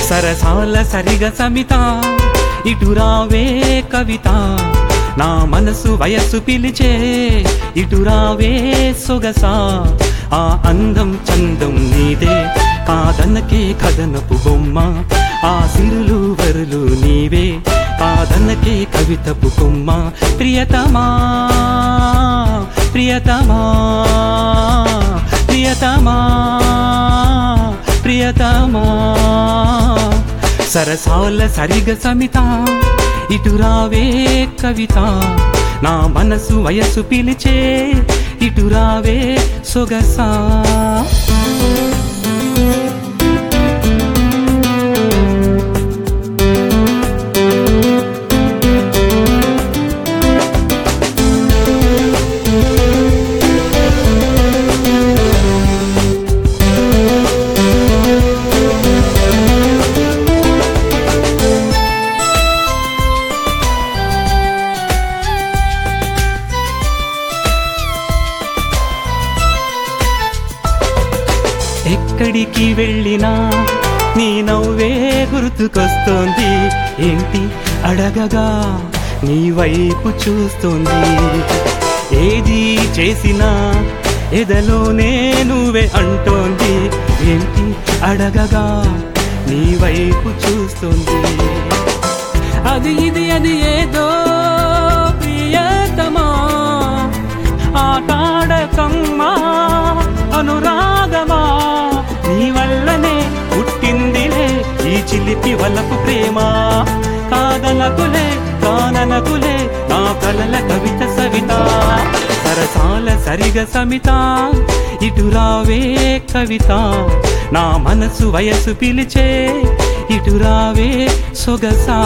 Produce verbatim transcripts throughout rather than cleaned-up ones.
సరసాల సరిగ సమిత ఇటురావే కవిత నా మనసు వయస్సు పిలిచే ఇటురావే సొగసా ఆ అందం చందం నీదే కాదన్నకే కథనపు బొమ్మ ఆ సిరులు వరులు నీవే కాదన్నకే కవితపు కొమ్మ ప్రియతమా ప్రియతమా ప్రియతమా ప్రియతమా సరసాల సరిగ సమిత ఇటురావే కవిత నా మనసు వయసు పిలిచే ఇటురావే సొగసా ఎక్కడికి వెళ్ళినా నీ నవ్వే గుర్తుకొస్తోంది ఏంటి అడగగా నీ వైపు చూస్తోంది ఏది చేసినా ఎదలోనే నువ్వే అంటోంది ఏంటి అడగగా నీ వైపు చూస్తోంది అది ఇది అది ఏదో ప్రియతమా ఆటాడకమ్మా అనురాగమా నీ వల్లనే పుట్టిందిలే ఈ చిలిపి వలపు ప్రేమ కాదనకులే కాననకులే నా కలల కవిత సవిత సరసాల సరిగ సమిత ఇటురావే కవిత నా మనసు వయసు పిలిచే ఇటురావే సొగసా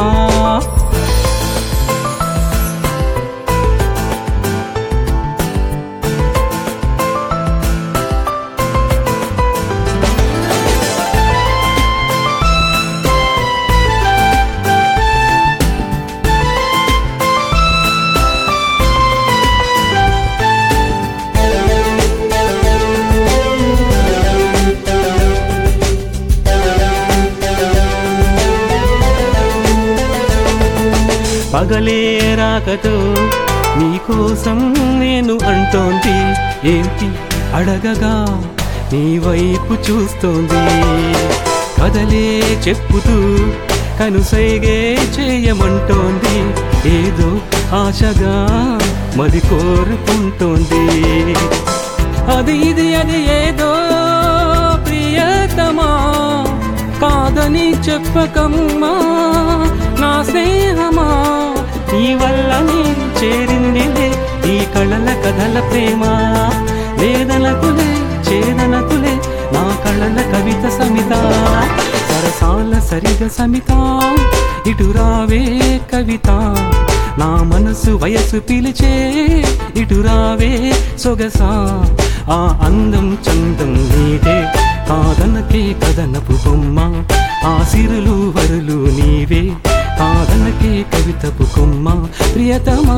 పగలే రాకతో నీకోసం నేను అంటోంది ఏంటి అడగగా నీ వైపు చూస్తోంది కదలే చెప్పుతూ కనుసైగే చేయమంటోంది ఏదో ఆశగా మది కోరుకుంటోంది అది ఇది అది ఏదో ప్రియతమా కాదని చెప్పకమ్మా నా స్నేహమా నీ వల్లనే చేరిందిలే ఈ కళల కథల ప్రేమ వేదనకులే చేదనకులే నా కళల కవిత సమిత సరసాల సరిగ సమిత ఇటురావే కవిత నా మనసు వయసు పిలిచే ఇటురావే సొగసా ఆ అందం చందం నీదే కాదనకే కథనపు బొమ్మ ఆ సిరులు వరులు నీవే కాదనకే కవితపు కొమ్మ ప్రియతమా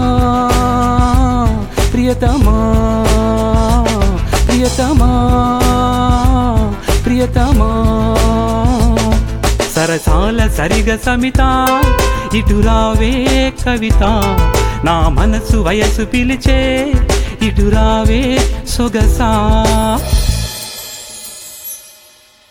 ప్రియతమా ప్రియతమా ప్రియతమా సరసాల సరిగ సమిత ఇటురావే కవిత నా మనసు వయసు పిలిచే ఇటురావే సొగసా